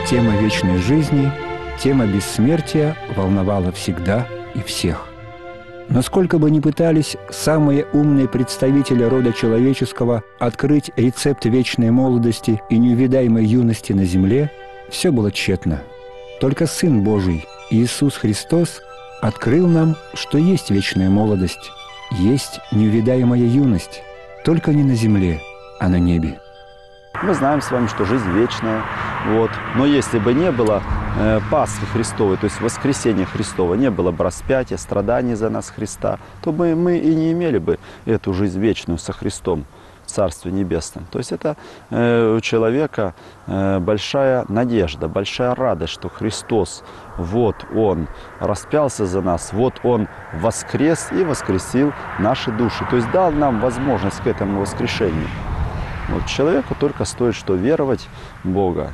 Тема вечной жизни, тема бессмертия волновала всегда и всех. Но сколько бы ни пытались самые умные представители рода человеческого открыть рецепт вечной молодости и неувидаемой юности на земле, все было тщетно. Только Сын Божий, Иисус Христос, открыл нам, что есть вечная молодость, есть неувидаемая юность, только не на земле, а на небе. Мы знаем с вами, что жизнь вечная. Вот. Но если бы не было Пасхи Христовой, то есть воскресения Христова, не было бы распятия, страданий за нас Христа, то мы и не имели бы эту жизнь вечную со Христом в Царстве Небесном. То есть это у человека большая надежда, большая радость, что Христос, вот Он распялся за нас, вот Он воскрес и воскресил наши души. То есть дал нам возможность к этому воскрешению. Вот человеку только стоит что веровать в Бога,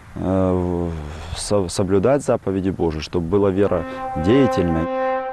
соблюдать заповеди Божьи, чтобы была вера деятельной.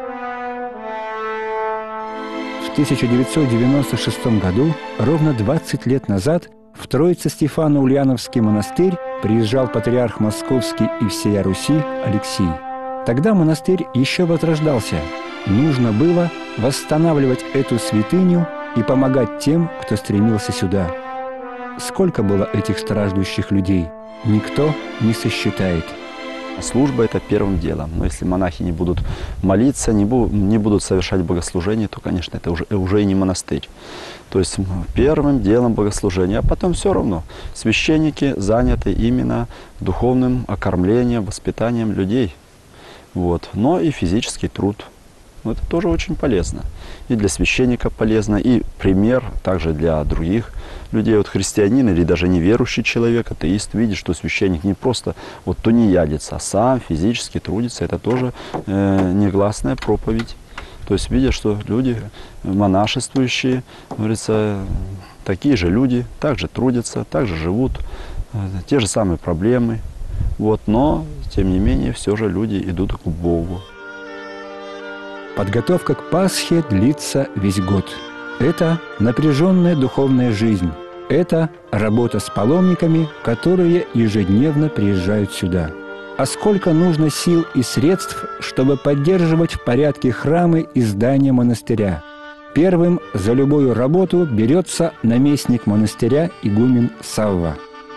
В 1996 году, ровно 20 лет назад, в Троице-Стефано-Ульяновский монастырь приезжал патриарх Московский и всея Руси Алексий. Тогда монастырь еще возрождался. Нужно было восстанавливать эту святыню и помогать тем, кто стремился сюда. Сколько было этих страждущих людей, никто не сосчитает. Служба – это первым делом. Но если монахи не будут молиться, не будут совершать богослужение, то, конечно, это уже и не монастырь. То есть первым делом богослужения, а потом все равно священники заняты именно духовным окормлением, воспитанием людей. Вот. Но и физический труд. Это тоже очень полезно. И для священника полезно, и пример также для других людей. Вот христианин или даже неверующий человек, атеист, видит, что священник не просто тунеядец, а сам физически трудится. Это тоже негласная проповедь. То есть видя, что люди монашествующие, говорится, такие же люди, также трудятся, также живут, те же самые проблемы. Вот, но, тем не менее, все же люди идут к Богу. Подготовка к Пасхе длится весь год. Это напряженная духовная жизнь. Это работа с паломниками, которые ежедневно приезжают сюда. А сколько нужно сил и средств, чтобы поддерживать в порядке храмы и здания монастыря? Первым за любую работу берется наместник монастыря игумен Савва.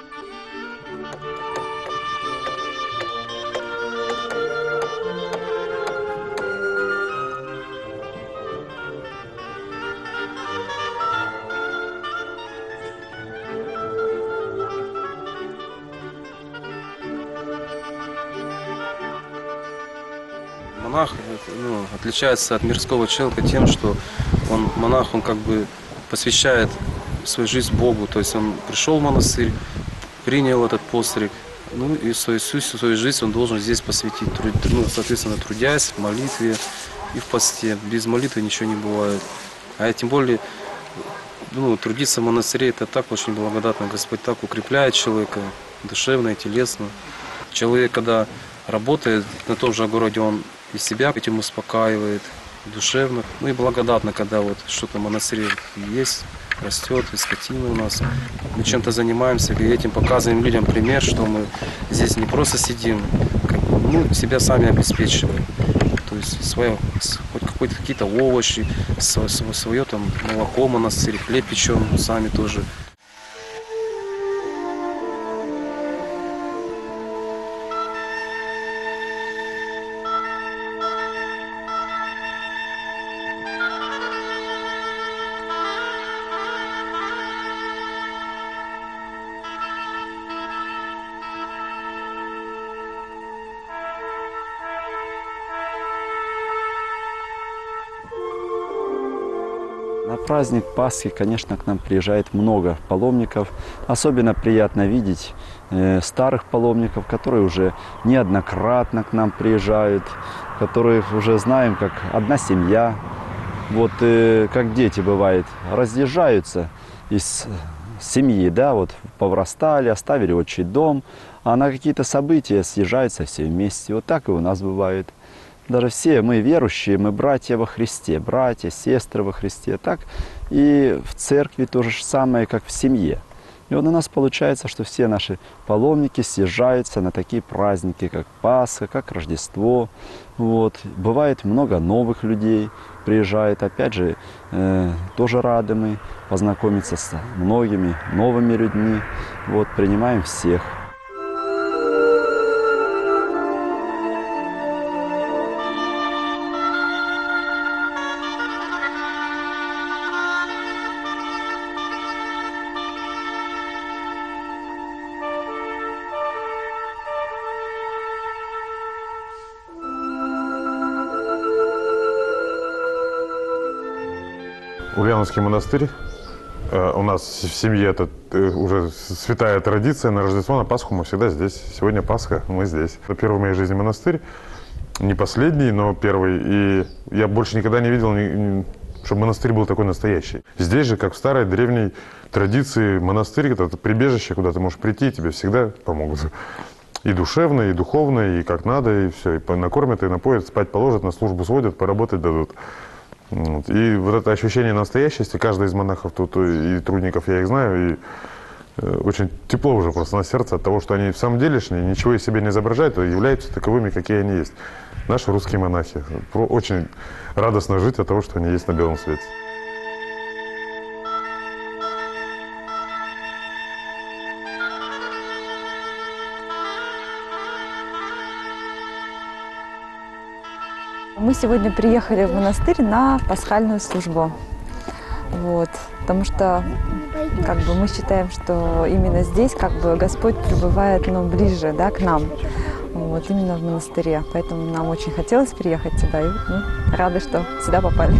Монах отличается от мирского человека тем, что монах, он как бы посвящает свою жизнь Богу. То есть он пришел в монастырь, принял этот постриг, и свою жизнь он должен здесь посвятить, соответственно, трудясь в молитве и в посте. Без молитвы ничего не бывает. А тем более трудиться в монастыре — это так очень благодатно. Господь так укрепляет человека душевно и телесно. Человек, когда работает на том же огороде, он и себя этим успокаивает душевно. И благодатно, когда что-то в монастыре есть, растет, и скотина у нас. Мы чем-то занимаемся, и этим показываем людям пример, что мы здесь не просто сидим, себя сами обеспечиваем. То есть какие-то овощи, свое молоко в монастыре, хлеб печем сами тоже. На праздник Пасхи, конечно, к нам приезжает много паломников. Особенно приятно видеть старых паломников, которые уже неоднократно к нам приезжают, которых уже знаем как одна семья. Как дети бывает, разъезжаются из семьи, поврастали, оставили отчий дом, а на какие-то события съезжаются все вместе. Вот так и у нас бывает. Даже все мы верующие, мы братья во Христе, братья, сестры во Христе. Так и в церкви то же самое, как в семье. И вот у нас получается, что все наши паломники съезжаются на такие праздники, как Пасха, как Рождество. Вот. Бывает много новых людей, приезжает, опять же, тоже рады мы познакомиться с многими новыми людьми. Вот, принимаем всех. Ульяновский монастырь. У нас в семье это уже святая традиция. На Рождество, на Пасху мы всегда здесь. Сегодня Пасха, мы здесь. Это первый в моей жизни монастырь. Не последний, но первый. И я больше никогда не видел, чтобы монастырь был такой настоящий. Здесь же, как в старой древней традиции, монастырь – это прибежище, куда ты можешь прийти, тебе всегда помогут. И душевно, и духовно, и как надо, и все. И накормят, и напоят, спать положат, на службу сводят, поработать дадут. И вот это ощущение настоящести, каждый из монахов тут и трудников, я их знаю, и очень тепло уже просто на сердце от того, что они в самом делешние, ничего из себя не изображают, а являются таковыми, какие они есть. Наши русские монахи. Очень радостно жить от того, что они есть на белом свете. Мы сегодня приехали в монастырь на пасхальную службу, вот, потому что мы считаем, что именно здесь Господь пребывает ближе, да, к нам, вот, именно в монастыре. Поэтому нам очень хотелось приехать сюда, и мы рады, что сюда попали.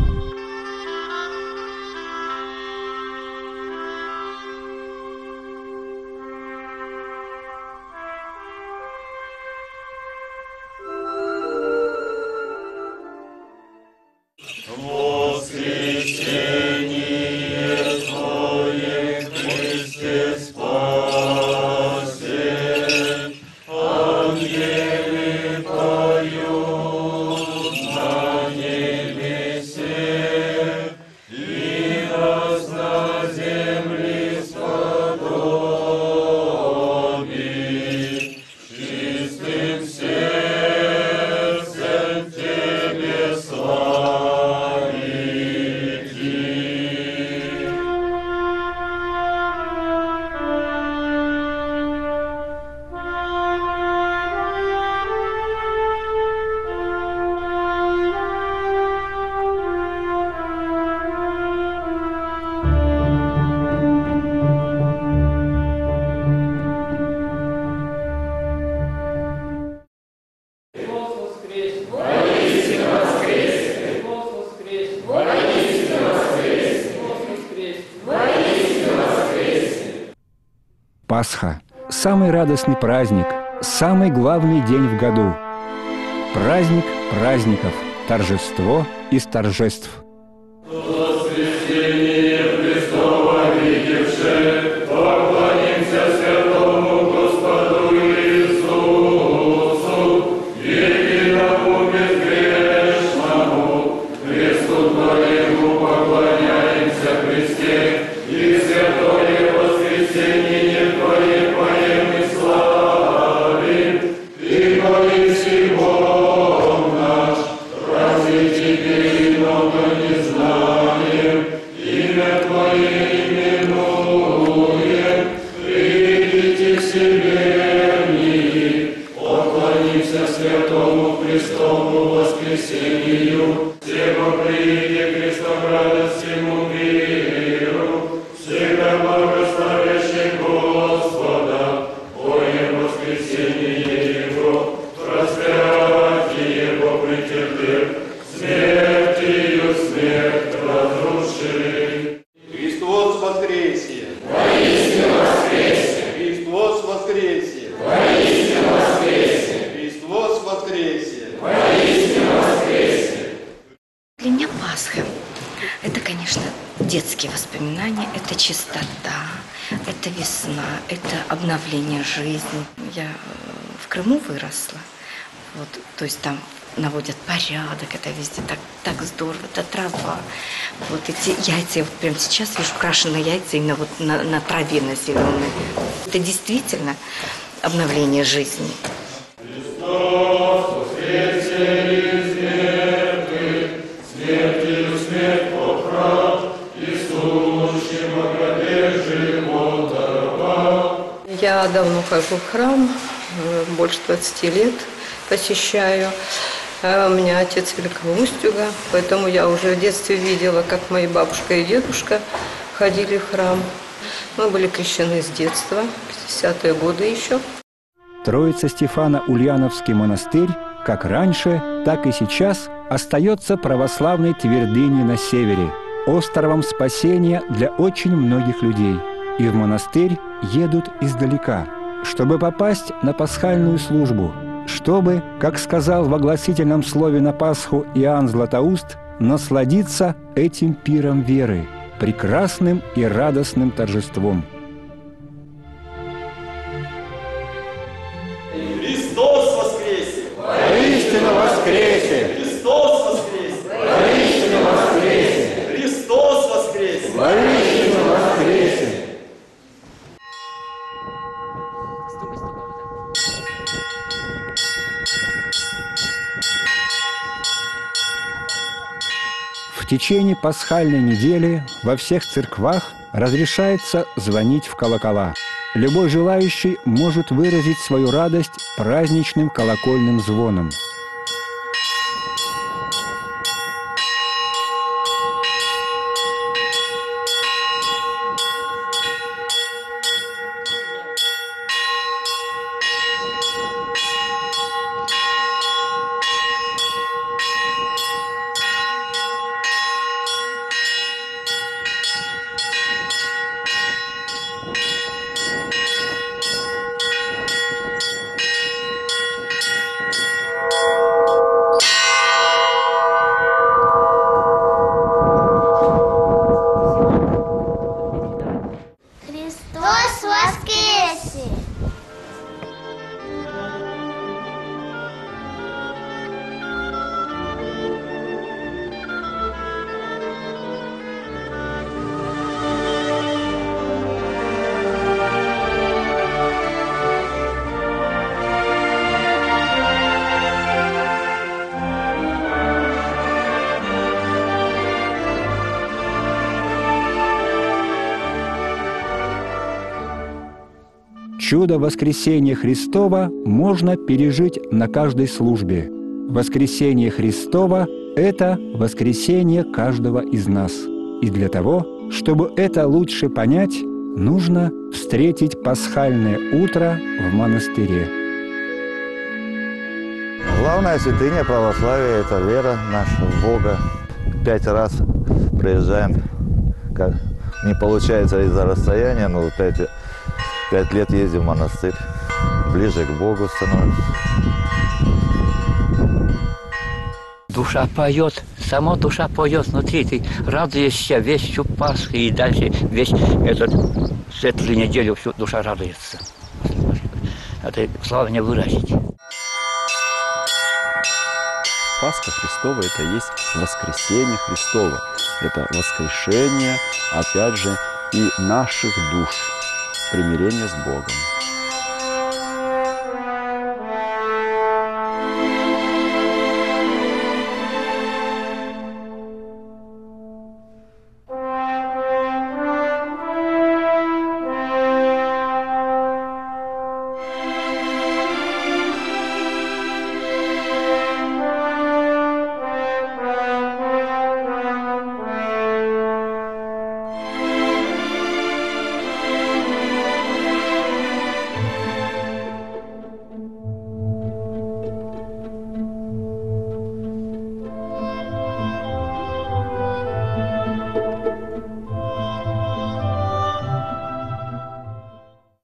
Пасха – самый радостный праздник, самый главный день в году. Праздник праздников, торжество из торжеств. Для меня Пасха – это, конечно, детские воспоминания, это чистота, это весна, это обновление жизни. Я в Крыму выросла, вот, то есть там наводят порядок, это везде так здорово, это трава. Вот эти яйца, я вот прямо сейчас вижу крашеные яйца именно вот на траве, на зеленой. Это действительно обновление жизни. Я давно хожу в храм, больше 20 лет посещаю. У меня отец Великого Устюга, поэтому я уже в детстве видела, как мои бабушка и дедушка ходили в храм. Мы были крещены с детства, 50-е годы еще. Троице-Стефано-Ульяновский монастырь, как раньше, так и сейчас, остается православной твердыней на севере, островом спасения для очень многих людей. И в монастырь едут издалека, чтобы попасть на пасхальную службу, чтобы, как сказал в огласительном слове на Пасху Иоанн Златоуст, насладиться этим пиром веры, прекрасным и радостным торжеством. Христос воскресе! Воистину воскресе! Христос воскресе! Воистину воскресе! Христос воскресе! Воистину воскресе! В течение пасхальной недели во всех церквах разрешается звонить в колокола. Любой желающий может выразить свою радость праздничным колокольным звоном. Христос воскресе! Чудо воскресения Христова можно пережить на каждой службе. Воскресение Христово – это воскресение каждого из нас. И для того, чтобы это лучше понять, нужно встретить пасхальное утро в монастыре. Главная святыня православия – это вера наша в Бога. 5 раз приезжаем, как не получается из-за расстояния, но 5 лет ездим в монастырь, ближе к Богу становимся. Душа поет, сама душа поет внутри, ты радуешься весь всю Пасху и дальше весь этот светлую неделю всю душа радуется. Это слова не выразить. Пасха Христова – это есть воскресение Христово. Это воскрешение, опять же, и наших душ, примирение с Богом.